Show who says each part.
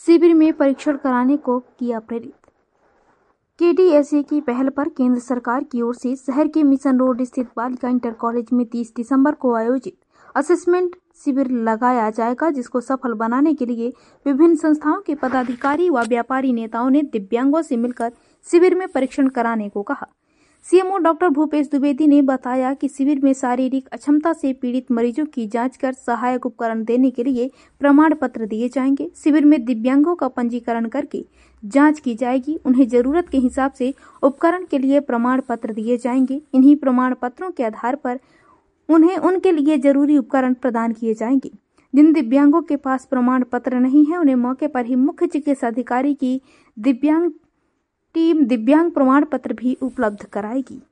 Speaker 1: शिविर में परीक्षण कराने को किया प्रेरित। KDSA की पहल पर केंद्र सरकार की ओर से शहर के मिशन रोड स्थित बालिका इंटर कॉलेज में 30 दिसंबर को आयोजित असेसमेंट शिविर लगाया जाएगा, जिसको सफल बनाने के लिए विभिन्न संस्थाओं के पदाधिकारी व व्यापारी नेताओं ने दिव्यांगों से मिलकर शिविर में परीक्षण कराने को कहा। CMO डॉक्टर भूपेश द्विवेदी ने बताया कि शिविर में शारीरिक अक्षमता से पीड़ित मरीजों की जांच कर सहायक उपकरण देने के लिए प्रमाण पत्र दिए जाएंगे। शिविर में दिव्यांगों का पंजीकरण करके जांच की जाएगी। उन्हें जरूरत के हिसाब से उपकरण के लिए प्रमाण पत्र दिए जाएंगे। इन्हीं प्रमाण पत्रों के आधार पर उन्हें उनके लिए जरूरी उपकरण प्रदान किए जाएंगे। जिन दिव्यांगों के पास प्रमाण पत्र नहीं है, उन्हें मौके पर ही मुख्य चिकित्सा अधिकारी की दिव्यांग टीम दिव्यांग प्रमाण पत्र भी उपलब्ध कराएगी।